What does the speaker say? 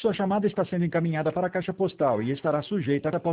Sua chamada está sendo encaminhada para a caixa postal e estará sujeita a